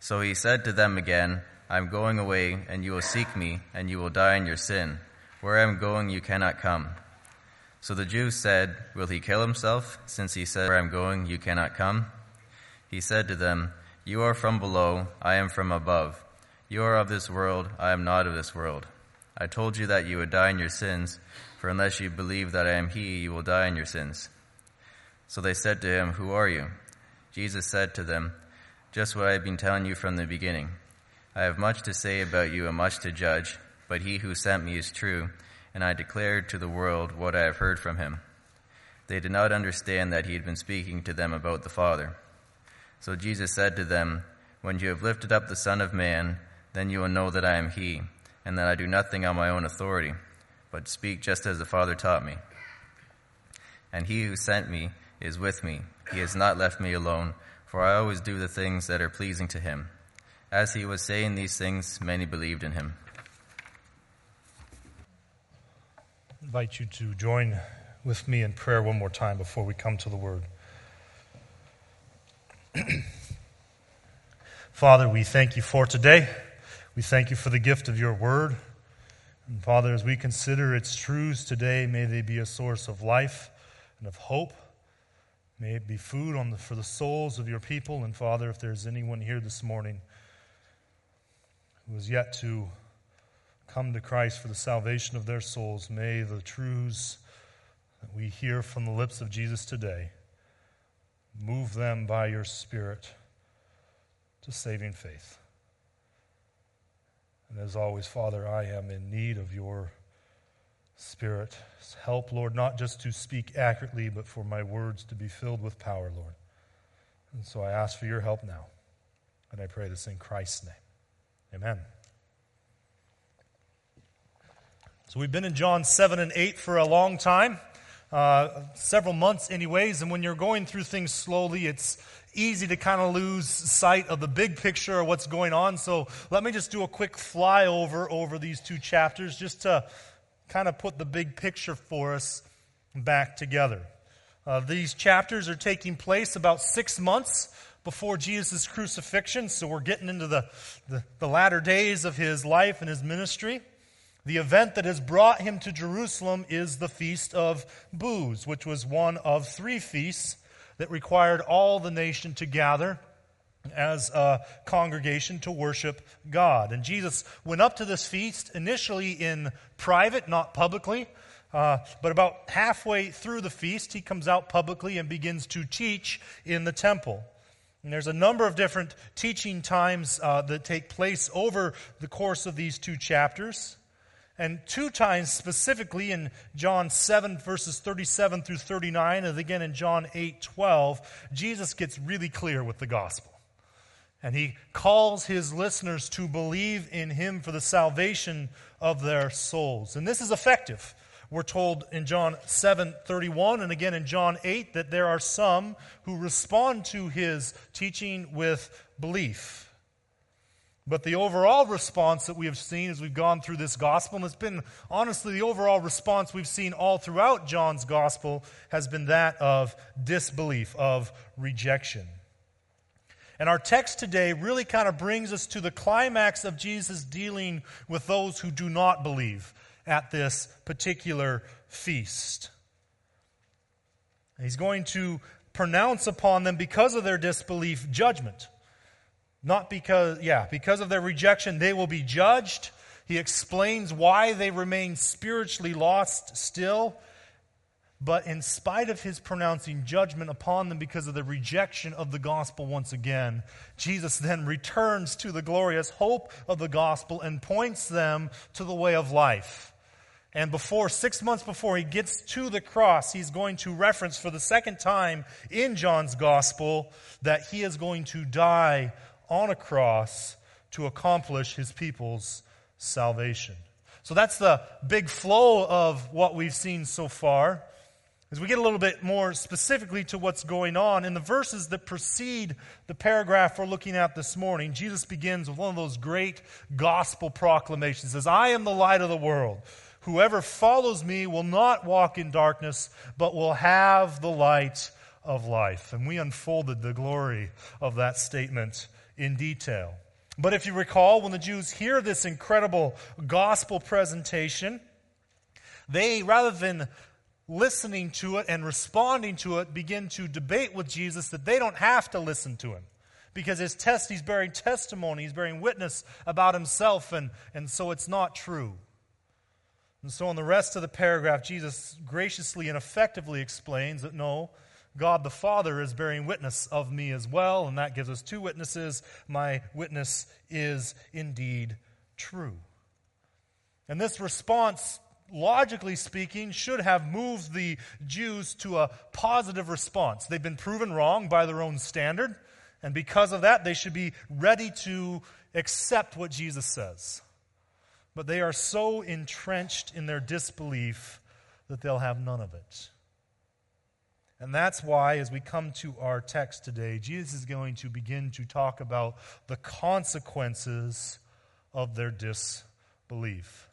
So he said to them again, I am going away, and you will seek me, and you will die in your sin. Where I am going, you cannot come. So the Jews said, Will he kill himself, since he said, Where I am going, you cannot come? He said to them, You are from below, I am from above. You are of this world, I am not of this world. I told you that you would die in your sins, for unless you believe that I am he, you will die in your sins. So they said to him, Who are you? Jesus said to them, Just what I have been telling you from the beginning. I have much to say about you and much to judge, but he who sent me is true, and I declared to the world what I have heard from him. They did not understand that he had been speaking to them about the Father. So Jesus said to them, When you have lifted up the Son of Man, then you will know that I am he, and that I do nothing on my own authority, but speak just as the Father taught me. And he who sent me is with me. He has not left me alone, for I always do the things that are pleasing to him. As he was saying these things, many believed in him. I invite you to join with me in prayer one more time before we come to the Word. Father, we thank you for today. We thank you for the gift of your Word. And Father, as we consider its truths today, may they be a source of life and of hope. May it be food for the souls of your people. And Father, if there's anyone here this morning who is yet to come to Christ for the salvation of their souls, may the truths that we hear from the lips of Jesus today move them by your Spirit to saving faith. And as always, Father, I am in need of your Spirit. Help, Lord, not just to speak accurately, but for my words to be filled with power, Lord. And so I ask for your help now. And I pray this in Christ's name. Amen. So we've been in John 7 and 8 for a long time, several months anyways, and when you're going through things slowly, it's easy to kind of lose sight of the big picture of what's going on. So let me just do a quick flyover over these two chapters just to kind of put the big picture for us back together. These chapters are taking place about 6 months before Jesus' crucifixion, so we're getting into the latter days of his life and his ministry. The event that has brought him to Jerusalem is the Feast of Booths, which was one of 3 feasts that required all the nation to gather as a congregation to worship God. And Jesus went up to this feast initially in private, not publicly, but about halfway through the feast, he comes out publicly and begins to teach in the temple. And there's a number of different teaching times that take place over the course of these 2 chapters. And 2 times specifically in John 7 verses 37 through 39, and again in John 8:12, Jesus gets really clear with the gospel. And he calls his listeners to believe in him for the salvation of their souls. And this is effective. We're told in John 7:31 and again in John 8 that there are some who respond to his teaching with belief. But the overall response that we have seen as we've gone through this gospel, and it's been honestly the overall response we've seen all throughout John's gospel, has been that of disbelief, of rejection. And our text today really kind of brings us to the climax of Jesus dealing with those who do not believe at this particular feast. He's going to pronounce upon them, because of their disbelief, judgment. Not because of their rejection, they will be judged. He explains why they remain spiritually lost still. But in spite of his pronouncing judgment upon them because of the rejection of the gospel once again, Jesus then returns to the glorious hope of the gospel and points them to the way of life. And 6 months before he gets to the cross, he's going to reference for the second time in John's gospel that he is going to die on a cross to accomplish his people's salvation. So that's the big flow of what we've seen so far. As we get a little bit more specifically to what's going on, in the verses that precede the paragraph we're looking at this morning, Jesus begins with one of those great gospel proclamations. He says, I am the light of the world. Whoever follows me will not walk in darkness, but will have the light of life. And we unfolded the glory of that statement in detail. But if you recall, when the Jews hear this incredible gospel presentation, they, rather than listening to it and responding to it, begin to debate with Jesus that they don't have to listen to him. Because he's bearing testimony, he's bearing witness about himself, and so it's not true. And so in the rest of the paragraph, Jesus graciously and effectively explains that no, God the Father is bearing witness of me as well, and that gives us two witnesses. My witness is indeed true. And this response, logically speaking, should have moved the Jews to a positive response. They've been proven wrong by their own standard, and because of that, they should be ready to accept what Jesus says. But they are so entrenched in their disbelief that they'll have none of it. And that's why, as we come to our text today, Jesus is going to begin to talk about the consequences of their disbelief.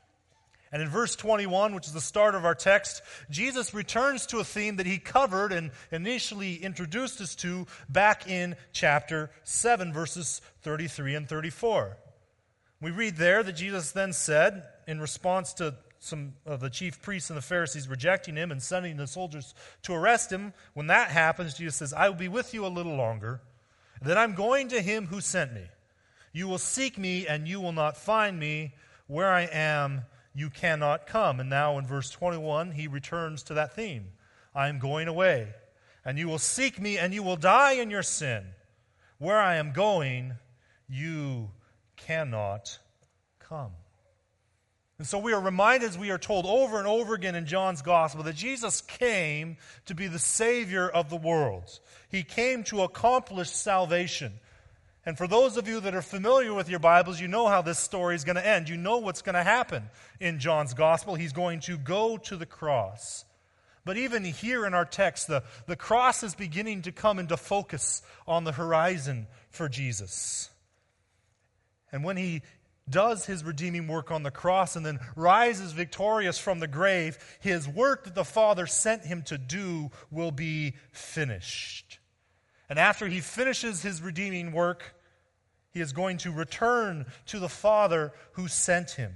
And in verse 21, which is the start of our text, Jesus returns to a theme that he covered and initially introduced us to back in chapter 7, verses 33 and 34. We read there that Jesus then said, in response to some of the chief priests and the Pharisees rejecting him and sending the soldiers to arrest him, when that happens, Jesus says, I will be with you a little longer, then I'm going to him who sent me. You will seek me, and you will not find me. Where I am, you cannot come. And now in verse 21, he returns to that theme. I am going away, and you will seek me, and you will die in your sin. Where I am going, you cannot come. And so we are reminded, as we are told over and over again in John's Gospel, that Jesus came to be the Savior of the world. He came to accomplish salvation. And for those of you that are familiar with your Bibles, you know how this story is going to end. You know what's going to happen in John's Gospel. He's going to go to the cross. But even here in our text, the cross is beginning to come into focus on the horizon for Jesus. And when he does his redeeming work on the cross and then rises victorious from the grave, his work that the Father sent him to do will be finished. And after he finishes his redeeming work, he is going to return to the Father who sent him.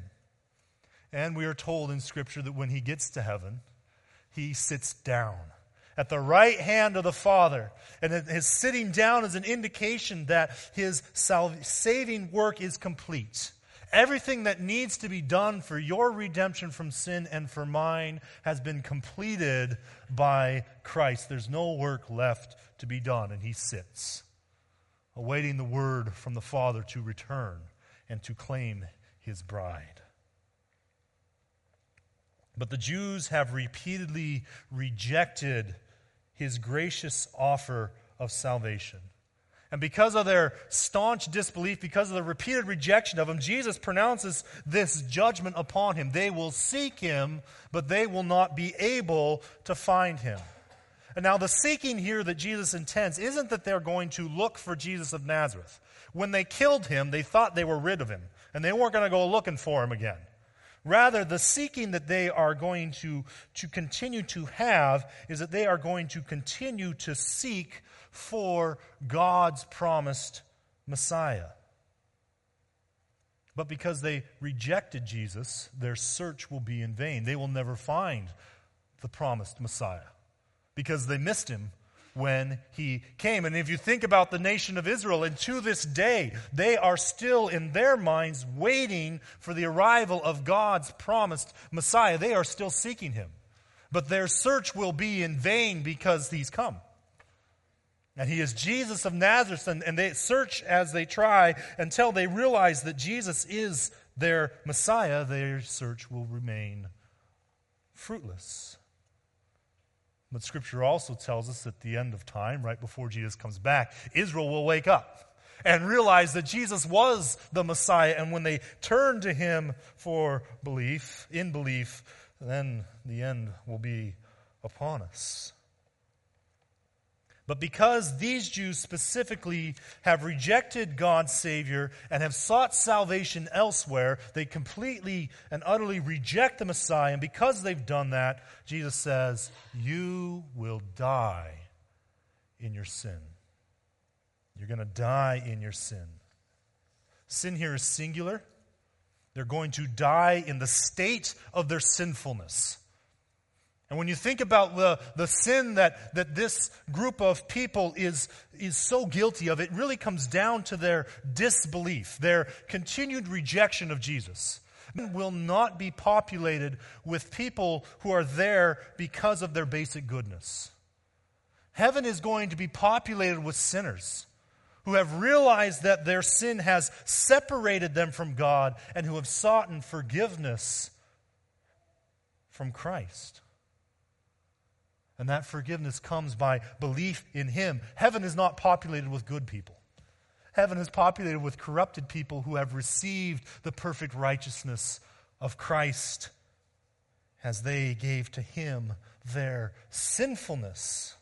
And we are told in Scripture that when he gets to heaven, he sits down at the right hand of the Father. And his sitting down is an indication that his saving work is complete. Everything that needs to be done for your redemption from sin and for mine has been completed by Christ. There's no work left to be done, and he sits, awaiting the word from the Father to return and to claim his bride. But the Jews have repeatedly rejected his gracious offer of salvation. And because of their staunch disbelief, because of the repeated rejection of him, Jesus pronounces this judgment upon him. They will seek him, but they will not be able to find him. And now the seeking here that Jesus intends isn't that they're going to look for Jesus of Nazareth. When they killed him, they thought they were rid of him, and they weren't going to go looking for him again. Rather, the seeking that they are going to continue to have is that they are going to continue to seek for God's promised Messiah. But because they rejected Jesus, their search will be in vain. They will never find the promised Messiah because they missed him when he came. And if you think about the nation of Israel, and to this day, they are still in their minds waiting for the arrival of God's promised Messiah. They are still seeking him. But their search will be in vain because he's come. And he is Jesus of Nazareth, and they search as they try until they realize that Jesus is their Messiah. Their search will remain fruitless. But Scripture also tells us at the end of time, right before Jesus comes back, Israel will wake up and realize that Jesus was the Messiah. And when they turn to him for belief, then the end will be upon us. But because these Jews specifically have rejected God's Savior and have sought salvation elsewhere, they completely and utterly reject the Messiah. And because they've done that, Jesus says, you will die in your sin. You're going to die in your sin. Sin here is singular. They're going to die in the state of their sinfulness. And when you think about the sin that this group of people is so guilty of, it really comes down to their disbelief, their continued rejection of Jesus. Heaven will not be populated with people who are there because of their basic goodness. Heaven is going to be populated with sinners who have realized that their sin has separated them from God and who have sought forgiveness from Christ. And that forgiveness comes by belief in Him. Heaven is not populated with good people. Heaven is populated with corrupted people who have received the perfect righteousness of Christ as they gave to Him their sinfulness.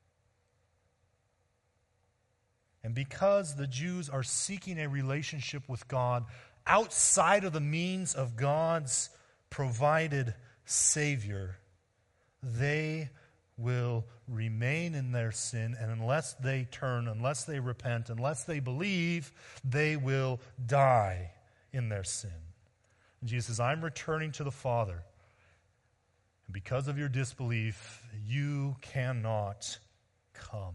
And because the Jews are seeking a relationship with God outside of the means of God's provided Savior, they will remain in their sin, and unless they turn, unless they repent, unless they believe, they will die in their sin. And Jesus says, I'm returning to the Father, and because of your disbelief, you cannot come.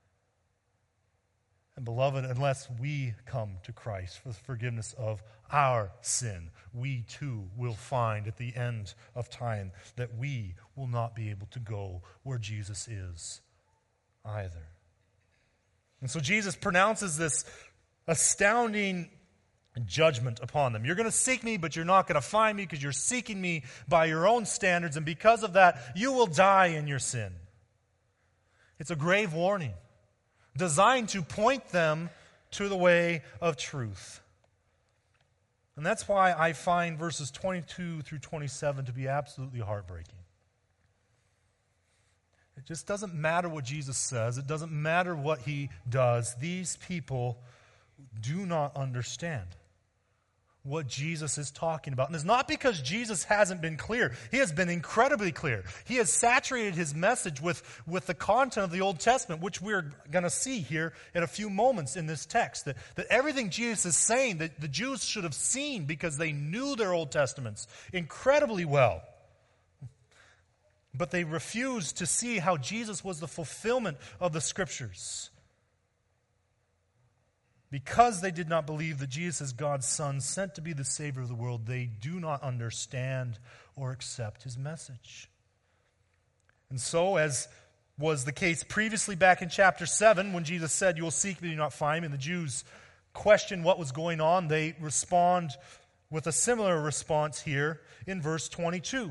And beloved, unless we come to Christ for the forgiveness of our sin, we too will find at the end of time that we will not be able to go where Jesus is either. And so Jesus pronounces this astounding judgment upon them. You're going to seek me, but you're not going to find me because you're seeking me by your own standards, and because of that, you will die in your sin. It's a grave warning, designed to point them to the way of truth. And that's why I find verses 22 through 27 to be absolutely heartbreaking. It just doesn't matter what Jesus says. It doesn't matter what He does. These people do not understand what Jesus is talking about. And it's not because Jesus hasn't been clear. He has been incredibly clear. He has saturated His message with the content of the Old Testament, which we're going to see here in a few moments in this text. That everything Jesus is saying that the Jews should have seen because they knew their Old Testaments incredibly well. But they refused to see how Jesus was the fulfillment of the Scriptures. Because they did not believe that Jesus is God's Son, sent to be the Savior of the world, they do not understand or accept His message. And so, as was the case previously back in chapter 7, when Jesus said, "You will seek me, do not find me," and the Jews question what was going on, they respond with a similar response here in verse 22.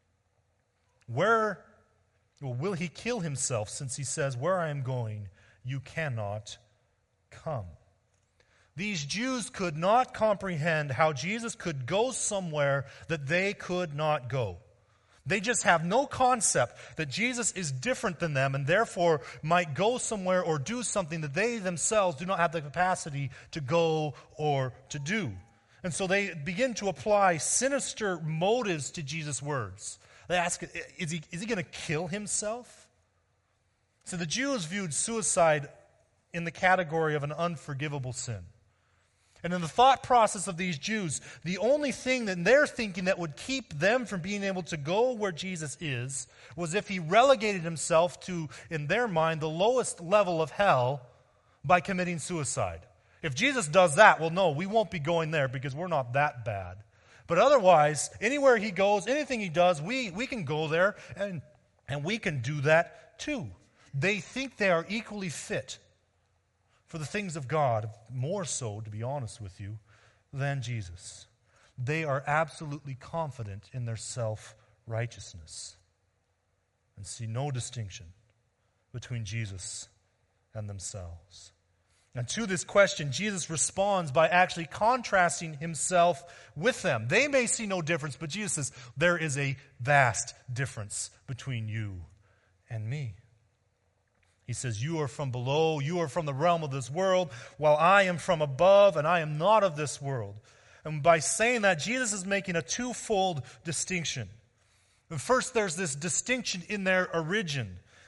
Will He kill Himself, since He says, "Where I am going, you cannot come"? These Jews could not comprehend how Jesus could go somewhere that they could not go. They just have no concept that Jesus is different than them and therefore might go somewhere or do something that they themselves do not have the capacity to go or to do. And so they begin to apply sinister motives to Jesus' words. They ask, is he going to kill Himself? So the Jews viewed suicide in the category of an unforgivable sin. And in the thought process of these Jews, the only thing that they're thinking that would keep them from being able to go where Jesus is was if He relegated Himself to, in their mind, the lowest level of hell by committing suicide. If Jesus does that, well, no, we won't be going there because we're not that bad. But otherwise, anywhere He goes, anything He does, we can go there and we can do that too. They think they are equally fit for the things of God, more so, to be honest with you, than Jesus. They are absolutely confident in their self-righteousness and see no distinction between Jesus and themselves. And to this question, Jesus responds by actually contrasting Himself with them. They may see no difference, but Jesus says, there is a vast difference between you and me. He says, you are from below, you are from the realm of this world, while I am from above, and I am not of this world. And by saying that, Jesus is making a twofold distinction. And first, there's this distinction in their origin.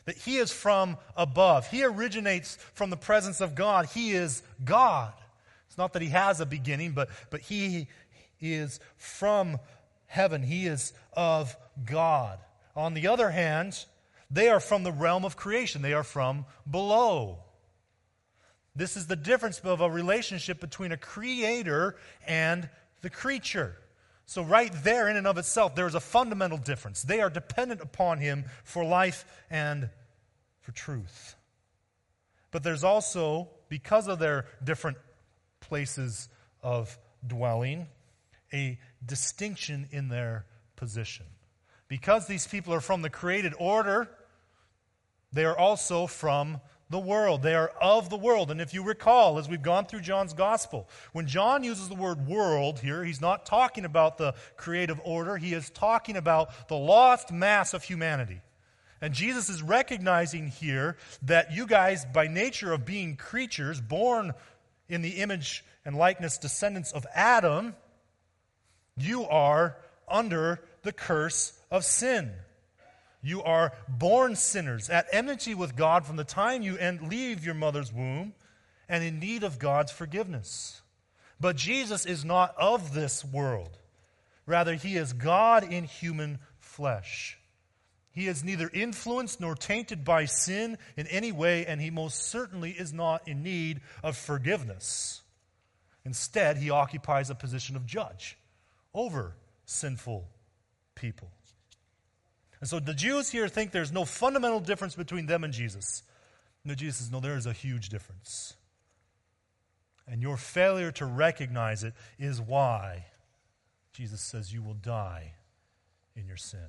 that he is from above. He originates from the presence of God. He is God. It's not that he has a beginning, but he is from heaven. He is of God. On the other hand, they are from the realm of creation. They are from below. This is the difference of a relationship between a creator and the creature. So right there in and of itself, there is a fundamental difference. They are dependent upon him for life and for truth. But there's also, because of their different places of dwelling, a distinction in their position. Because these people are from the created order, they are also from the world. They are of the world. And if you recall, as we've gone through John's gospel, when John uses the word world here, he's not talking about the creative order. He is talking about the lost mass of humanity. And Jesus is recognizing here that you guys, by nature of being creatures, born in the image and likeness descendants of Adam, you are under the curse of sin. You are born sinners, at enmity with God from the time you leave your mother's womb, and in need of God's forgiveness. But Jesus is not of this world. Rather, he is God in human flesh. He is neither influenced nor tainted by sin in any way, and he most certainly is not in need of forgiveness. Instead, he occupies a position of judge over sinful people. And so the Jews here think there's no fundamental difference between them and Jesus. No, Jesus says, no, there is a huge difference. And your failure to recognize it is why Jesus says you will die in your sin.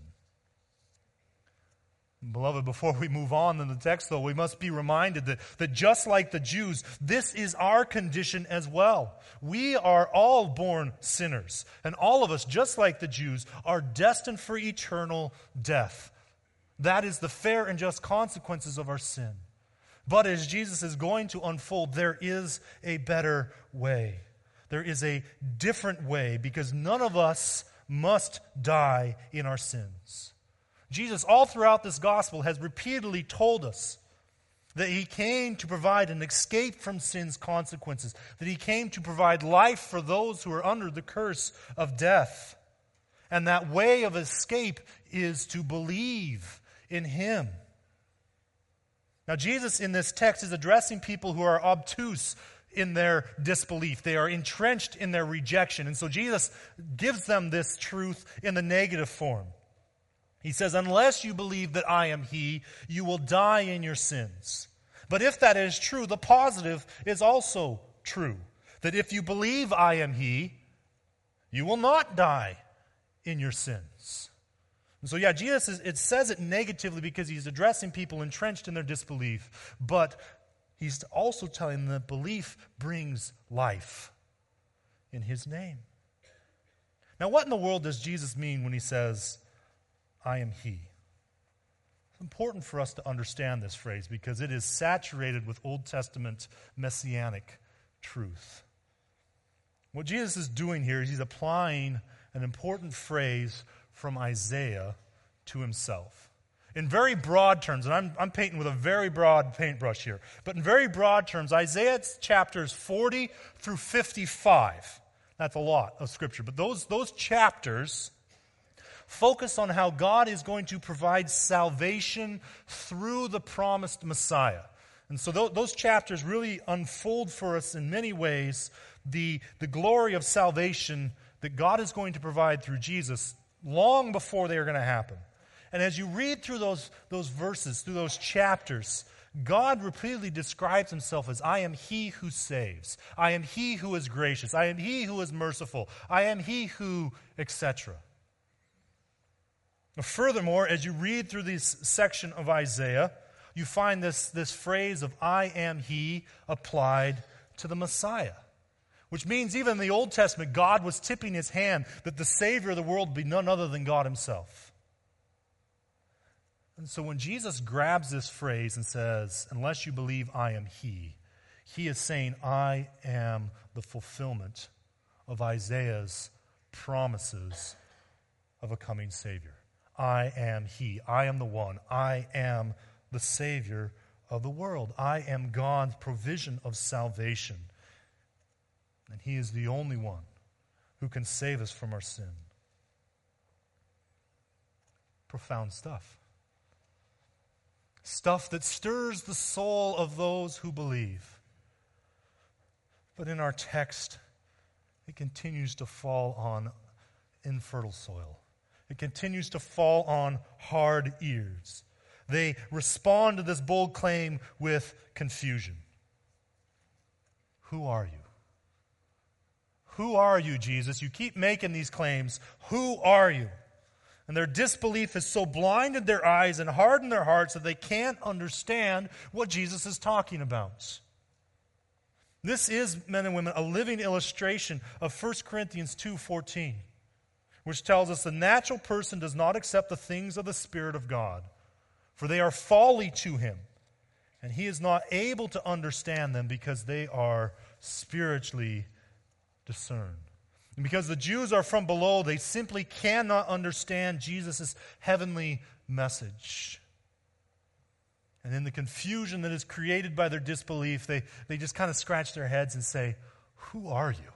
Beloved, before we move on in the text, though, we must be reminded that just like the Jews, this is our condition as well. We are all born sinners, and all of us, just like the Jews, are destined for eternal death. That is the fair and just consequences of our sin. But as Jesus is going to unfold, there is a better way. There is a different way, because none of us must die in our sins. Jesus, all throughout this gospel, has repeatedly told us that he came to provide an escape from sin's consequences, that he came to provide life for those who are under the curse of death. And that way of escape is to believe in him. Now, Jesus in this text is addressing people who are obtuse in their disbelief. They are entrenched in their rejection. And so Jesus gives them this truth in the negative form. He says, unless you believe that I am he, you will die in your sins. But if that is true, the positive is also true. That if you believe I am he, you will not die in your sins. And so Jesus, it says it negatively because he's addressing people entrenched in their disbelief. But he's also telling them that belief brings life in his name. Now, what in the world does Jesus mean when he says, I am he? It's important for us to understand this phrase because it is saturated with Old Testament messianic truth. What Jesus is doing here is he's applying an important phrase from Isaiah to himself. In very broad terms, and I'm painting with a very broad paintbrush here, but in very broad terms, Isaiah's chapters 40 through 55, that's a lot of scripture, but those chapters focus on how God is going to provide salvation through the promised Messiah. And so those chapters really unfold for us in many ways the glory of salvation that God is going to provide through Jesus long before they are going to happen. And as you read through those verses, through those chapters, God repeatedly describes himself as, I am he who saves. I am he who is gracious. I am he who is merciful. I am he who, etc. Furthermore, as you read through this section of Isaiah, you find this phrase of I am he applied to the Messiah. Which means even in the Old Testament, God was tipping his hand that the Savior of the world would be none other than God himself. And so when Jesus grabs this phrase and says, unless you believe I am he is saying, I am the fulfillment of Isaiah's promises of a coming Savior. I am he. I am the one. I am the the Savior of the world. I am God's provision of salvation. And He is the only one who can save us from our sin. Profound stuff. Stuff that stirs the soul of those who believe. But in our text, it continues to fall on infertile soil. It continues to fall on hard ears. They respond to this bold claim with confusion. Who are you? Who are you, Jesus? You keep making these claims. Who are you? And their disbelief has so blinded their eyes and hardened their hearts that they can't understand what Jesus is talking about. This is, men and women, a living illustration of 1 Corinthians 2:14, which tells us the natural person does not accept the things of the Spirit of God, for they are folly to him, and he is not able to understand them because they are spiritually discerned. And because the Jews are from below, they simply cannot understand Jesus' heavenly message. And in the confusion that is created by their disbelief, they just kind of scratch their heads and say, who are you?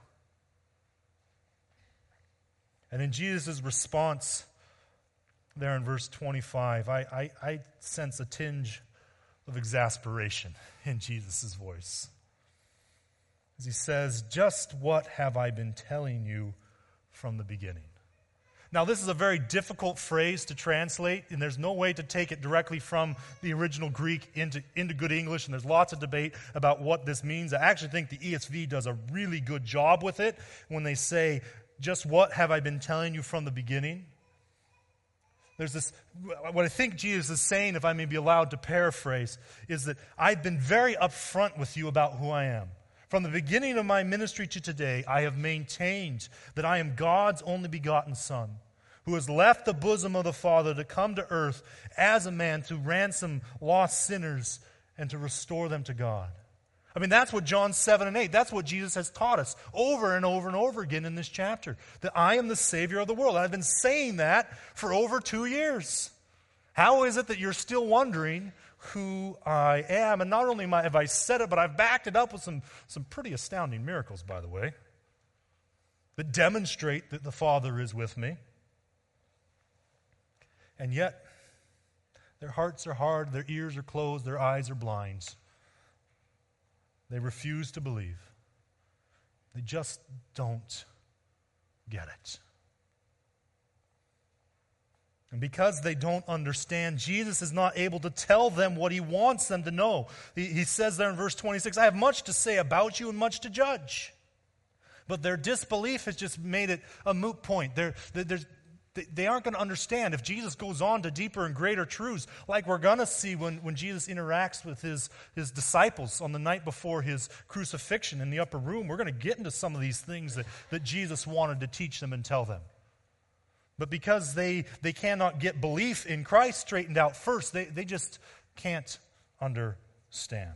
And in Jesus' response there in verse 25, I sense a tinge of exasperation in Jesus' voice. As he says, just what have I been telling you from the beginning? Now, this is a very difficult phrase to translate, and there's no way to take it directly from the original Greek into good English, and there's lots of debate about what this means. I actually think the ESV does a really good job with it when they say, just what have I been telling you from the beginning? There's this, what I think Jesus is saying, if I may be allowed to paraphrase, is that I've been very upfront with you about who I am. From the beginning of my ministry to today, I have maintained that I am God's only begotten Son, who has left the bosom of the Father to come to earth as a man to ransom lost sinners and to restore them to God. I mean, that's what John 7 and 8, that's what Jesus has taught us over and over and over again in this chapter, that I am the Savior of the world. And I've been saying that for over 2 years. How is it that you're still wondering who I am? And not only have I said it, but I've backed it up with some pretty astounding miracles, by the way, that demonstrate that the Father is with me. And yet, their hearts are hard, their ears are closed, their eyes are blind. They refuse to believe. They just don't get it. And because they don't understand, Jesus is not able to tell them what He wants them to know. He says there in verse 26, I have much to say about you and much to judge. But their disbelief has just made it a moot point. They aren't going to understand if Jesus goes on to deeper and greater truths, like we're going to see when Jesus interacts with his disciples on the night before his crucifixion in the upper room. We're going to get into some of these things that Jesus wanted to teach them and tell them. But because they cannot get belief in Christ straightened out first, they just can't understand.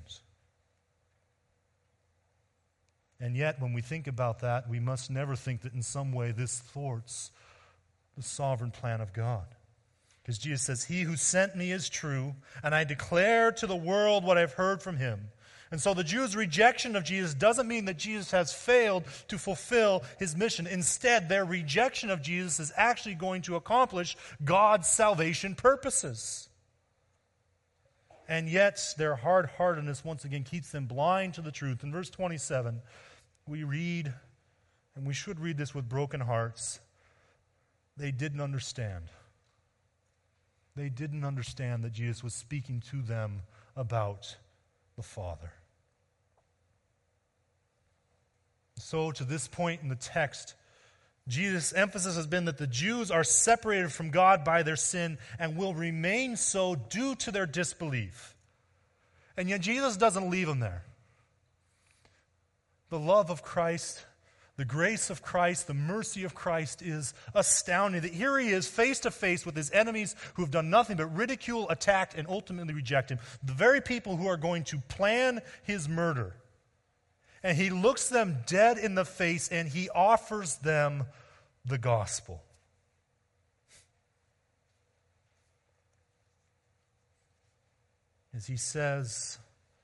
And yet, when we think about that, we must never think that in some way this thwarts the sovereign plan of God. Because Jesus says, He who sent me is true, and I declare to the world what I've heard from Him. And so the Jews' rejection of Jesus doesn't mean that Jesus has failed to fulfill His mission. Instead, their rejection of Jesus is actually going to accomplish God's salvation purposes. And yet, their hard-heartedness once again keeps them blind to the truth. In verse 27, we read, and we should read this with broken hearts, they didn't understand. They didn't understand that Jesus was speaking to them about the Father. So, to this point in the text, Jesus' emphasis has been that the Jews are separated from God by their sin and will remain so due to their disbelief. And yet Jesus doesn't leave them there. The love of Christ, the grace of Christ, the mercy of Christ is astounding. That here He is face to face with His enemies who have done nothing but ridicule, attack, and ultimately reject Him. The very people who are going to plan His murder. And He looks them dead in the face and He offers them the gospel. as he says,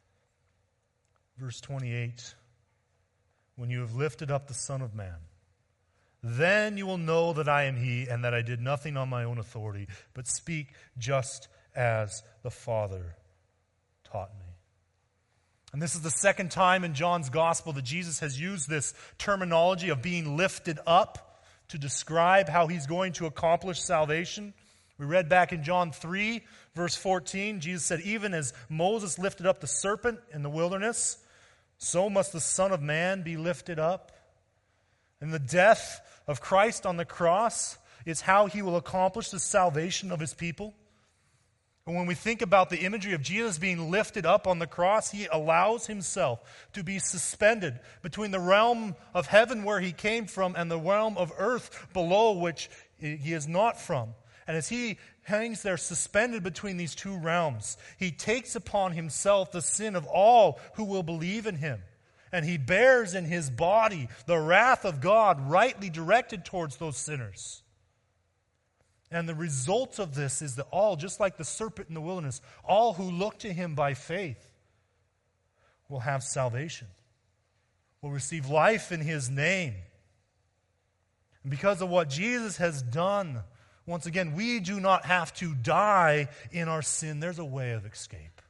verse 28, when you have lifted up the Son of Man, then you will know that I am he, and that I did nothing on my own authority, but speak just as the Father taught me. And this is the second time in John's Gospel that Jesus has used this terminology of being lifted up to describe how he's going to accomplish salvation. We read back in John 3, verse 14, Jesus said, even as Moses lifted up the serpent in the wilderness, so must the Son of Man be lifted up. And the death of Christ on the cross is how he will accomplish the salvation of his people. And when we think about the imagery of Jesus being lifted up on the cross, he allows himself to be suspended between the realm of heaven where he came from and the realm of earth below which he is not from. And as he hangs there suspended between these two realms, he takes upon himself the sin of all who will believe in him. And he bears in his body the wrath of God rightly directed towards those sinners. And the result of this is that all, just like the serpent in the wilderness, all who look to him by faith will have salvation, will receive life in his name. And because of what Jesus has done, once again, we do not have to die in our sin. There's a way of escape.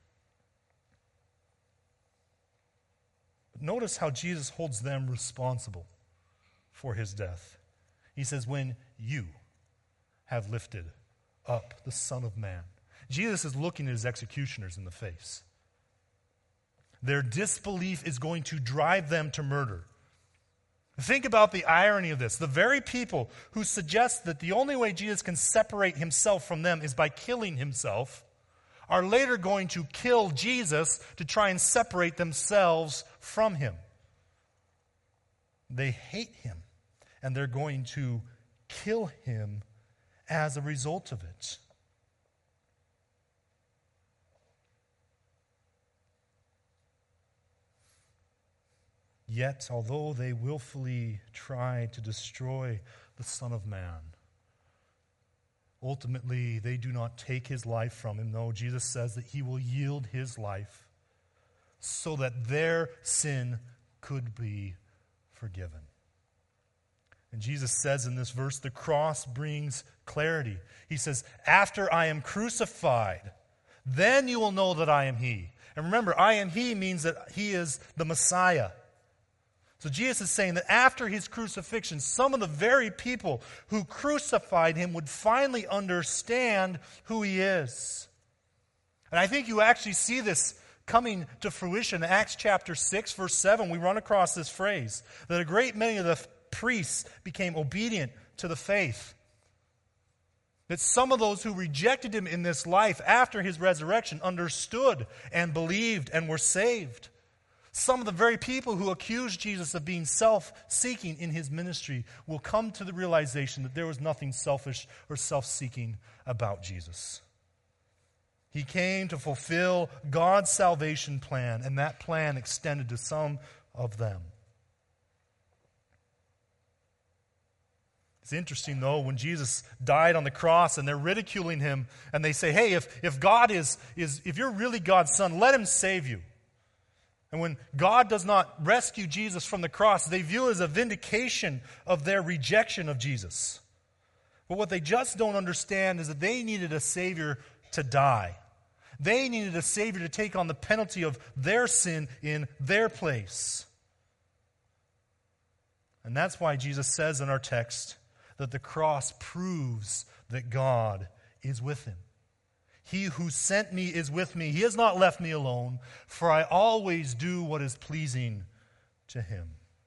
But notice how Jesus holds them responsible for his death. He says, when you have lifted up the Son of Man. Jesus is looking at his executioners in the face. Their disbelief is going to drive them to murder. Think about the irony of this. The very people who suggest that the only way Jesus can separate himself from them is by killing himself are later going to kill Jesus to try and separate themselves from him. They hate him, and they're going to kill him as a result of it. Yet, although they willfully try to destroy the Son of Man, ultimately they do not take his life from him. No, Jesus says that he will yield his life so that their sin could be forgiven. And Jesus says in this verse, the cross brings clarity. He says, after I am crucified, then you will know that I am he. And remember, I am he means that he is the Messiah. So Jesus is saying that after his crucifixion, some of the very people who crucified him would finally understand who he is. And I think you actually see this coming to fruition. In Acts chapter 6, verse 7, we run across this phrase, that a great many of the priests became obedient to the faith. That some of those who rejected him in this life after his resurrection understood and believed and were saved. Some of the very people who accused Jesus of being self-seeking in his ministry will come to the realization that there was nothing selfish or self-seeking about Jesus. He came to fulfill God's salvation plan, and that plan extended to some of them. It's interesting, though, when Jesus died on the cross and they're ridiculing him and they say, hey, if God if you're really God's son, let him save you. And when God does not rescue Jesus from the cross, they view it as a vindication of their rejection of Jesus. But what they just don't understand is that they needed a Savior to die. They needed a Savior to take on the penalty of their sin in their place. And that's why Jesus says in our text that the cross proves that God is with him. He who sent me is with me. He has not left me alone, for I always do what is pleasing to him.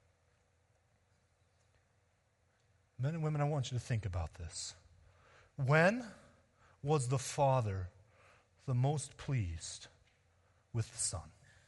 Men and women, I want you to think about this. When was the Father the most pleased with the Son?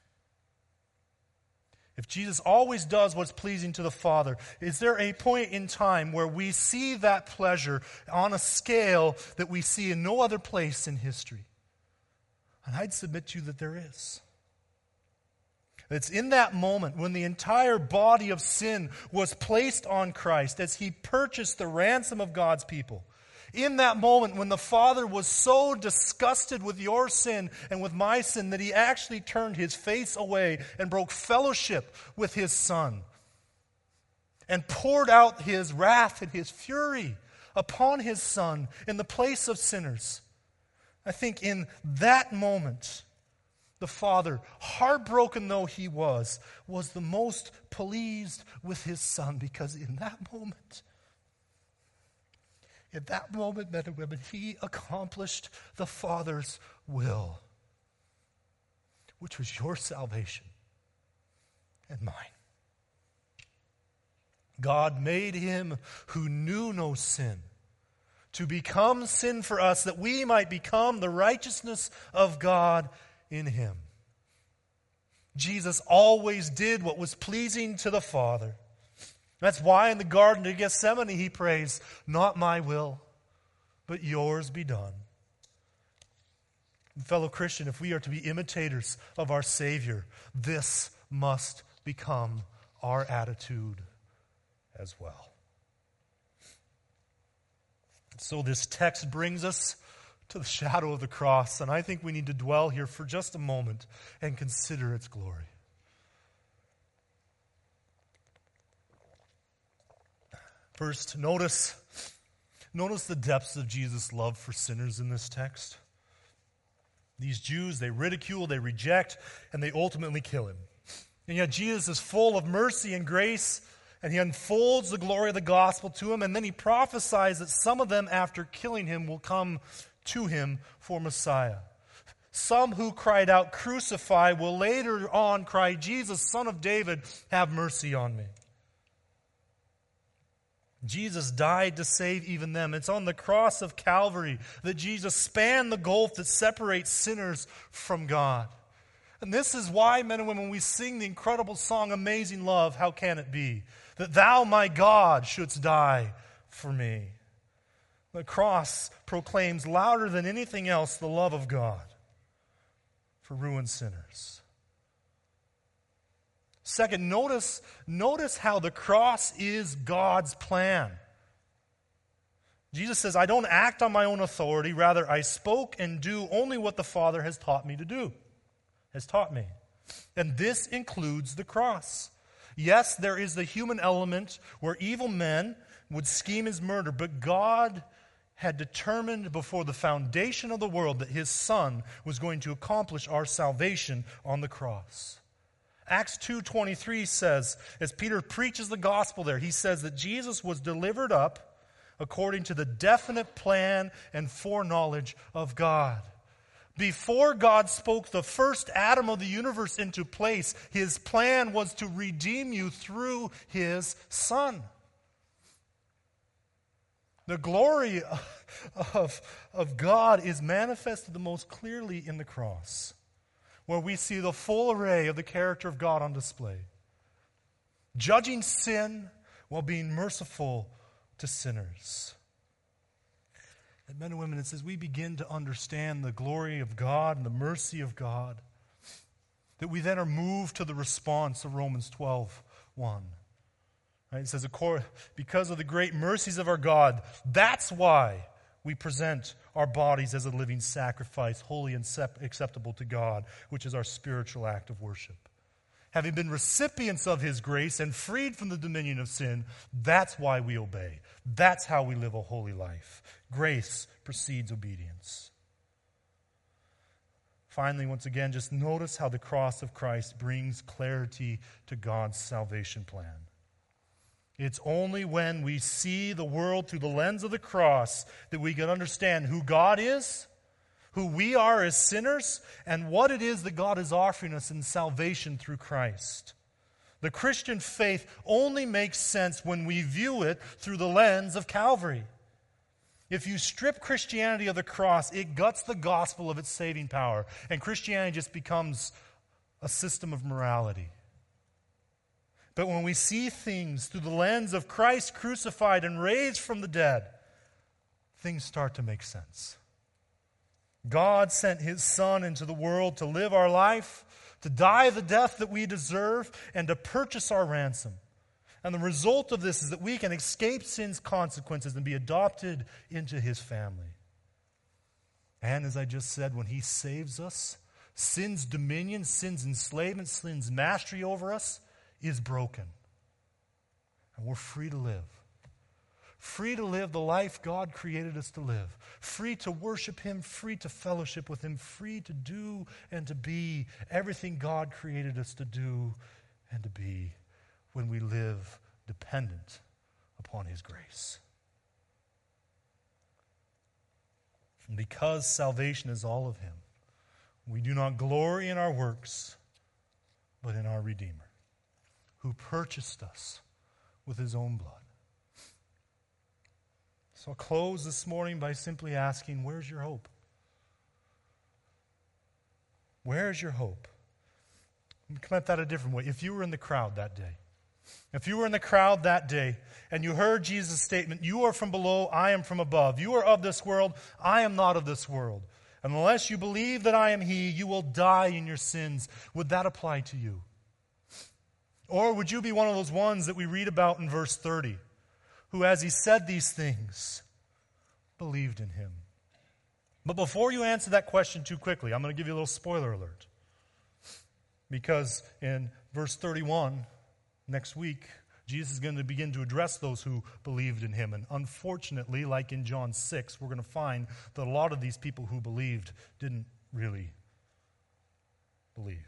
If Jesus always does what's pleasing to the Father, is there a point in time where we see that pleasure on a scale that we see in no other place in history? And I'd submit to you that there is. It's in that moment when the entire body of sin was placed on Christ as he purchased the ransom of God's people. In that moment when the Father was so disgusted with your sin and with my sin that he actually turned his face away and broke fellowship with his Son and poured out his wrath and his fury upon his Son in the place of sinners. I think in that moment, the Father, heartbroken though he was the most pleased with his Son, because in that moment, men and women, he accomplished the Father's will, which was your salvation and mine. God made him who knew no sin to become sin for us, that we might become the righteousness of God in him. Jesus always did what was pleasing to the Father. That's why in the Garden of Gethsemane he prays, "Not my will, but yours be done." And fellow Christian, if we are to be imitators of our Savior, this must become our attitude as well. So this text brings us to the shadow of the cross, and I think we need to dwell here for just a moment and consider its glory. First, notice the depths of Jesus' love for sinners in this text. These Jews, they ridicule, they reject, and they ultimately kill him. And yet Jesus is full of mercy and grace, and he unfolds the glory of the gospel to him, and then he prophesies that some of them, after killing him, will come to him for Messiah. Some who cried out, "Crucify," will later on cry, "Jesus, Son of David, have mercy on me." Jesus died to save even them. It's on the cross of Calvary that Jesus spanned the gulf that separates sinners from God. And this is why, men and women, we sing the incredible song, "Amazing Love, How Can It Be?" That thou, my God, shouldst die for me. The cross proclaims louder than anything else the love of God for ruined sinners. Second, notice how the cross is God's plan. Jesus says, "I don't act on my own authority. Rather, I spoke and do only what the Father has taught me to do." Has taught me. And this includes the cross. Yes, there is the human element where evil men would scheme his murder, but God had determined before the foundation of the world that his Son was going to accomplish our salvation on the cross. Acts 2:23 says, as Peter preaches the gospel there, he says that Jesus was delivered up according to the definite plan and foreknowledge of God. Before God spoke the first atom of the universe into place, his plan was to redeem you through his Son. The glory of God is manifested the most clearly in the cross, where we see the full array of the character of God on display, judging sin while being merciful to sinners. And men and women, it's as we begin to understand the glory of God and the mercy of God that we then are moved to the response of Romans 12:1. Right? It says, because of the great mercies of our God, that's why we present our bodies as a living sacrifice, holy and acceptable to God, which is our spiritual act of worship. Having been recipients of his grace and freed from the dominion of sin, that's why we obey. That's how we live a holy life. Grace precedes obedience. Finally, once again, just notice how the cross of Christ brings clarity to God's salvation plan. It's only when we see the world through the lens of the cross that we can understand who God is, who we are as sinners, and what it is that God is offering us in salvation through Christ. The Christian faith only makes sense when we view it through the lens of Calvary. If you strip Christianity of the cross, it guts the gospel of its saving power, and Christianity just becomes a system of morality. But when we see things through the lens of Christ crucified and raised from the dead, things start to make sense. God sent his Son into the world to live our life, to die the death that we deserve, and to purchase our ransom. And the result of this is that we can escape sin's consequences and be adopted into his family. And as I just said, when he saves us, sin's dominion, sin's enslavement, sin's mastery over us is broken. And we're free to live. Free to live the life God created us to live. Free to worship him, free to fellowship with him, free to do and to be everything God created us to do and to be when we live dependent upon his grace. And because salvation is all of him, we do not glory in our works, but in our Redeemer, who purchased us with his own blood. So I'll close this morning by simply asking, where's your hope? Where's your hope? Let me come at that a different way. If you were in the crowd that day, and you heard Jesus' statement, you are from below, I am from above. You are of this world, I am not of this world. And unless you believe that I am he, you will die in your sins. Would that apply to you? Or would you be one of those ones that we read about in verse 30, who, as he said these things, believed in him? But before you answer that question too quickly, I'm going to give you a little spoiler alert. Because in verse 31, next week, Jesus is going to begin to address those who believed in him. And unfortunately, like in John 6, we're going to find that a lot of these people who believed didn't really believe.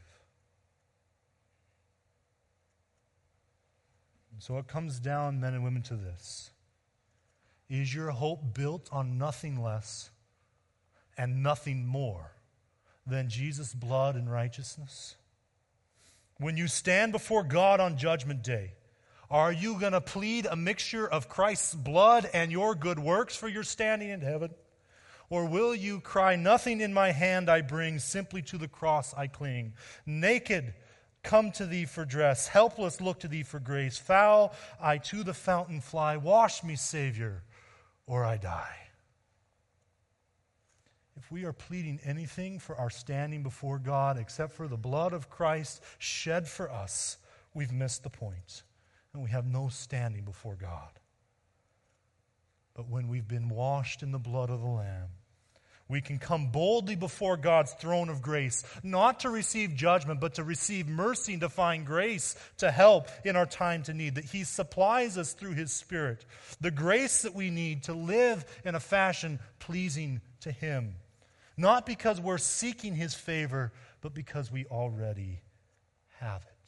And so it comes down, men and women, to this. Is your hope built on nothing less and nothing more than Jesus' blood and righteousness? When you stand before God on Judgment Day, are you going to plead a mixture of Christ's blood and your good works for your standing in heaven? Or will you cry, nothing in my hand I bring, simply to the cross I cling? Naked, come to thee for dress, helpless, look to thee for grace. Foul, I to the fountain fly, wash me, Savior, or I die. If we are pleading anything for our standing before God except for the blood of Christ shed for us, we've missed the point. And we have no standing before God. But when we've been washed in the blood of the Lamb, we can come boldly before God's throne of grace, not to receive judgment, but to receive mercy and to find grace to help in our time to need, that he supplies us through his Spirit, the grace that we need to live in a fashion pleasing to him. Not because we're seeking his favor, but because we already have it.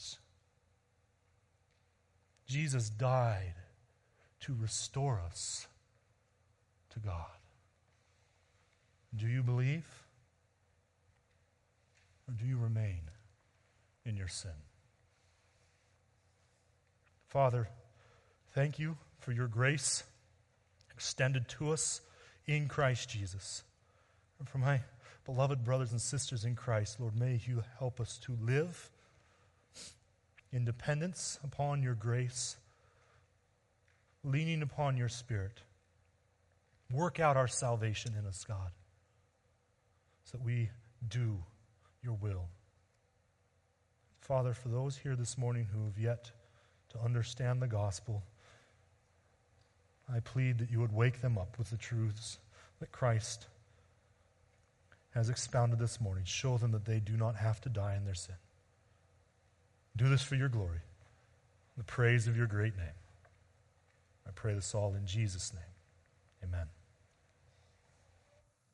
Jesus died to restore us to God. Do you believe? Or do you remain in your sin? Father, thank you for your grace extended to us in Christ Jesus. And for my beloved brothers and sisters in Christ, Lord, may you help us to live in dependence upon your grace, leaning upon your Spirit. Work out our salvation in us, God, so that we do your will. Father, for those here this morning who have yet to understand the gospel, I plead that you would wake them up with the truths that Christ has expounded this morning. Show them that they do not have to die in their sin. Do this for your glory, the praise of your great name. I pray this all in Jesus' name. Amen.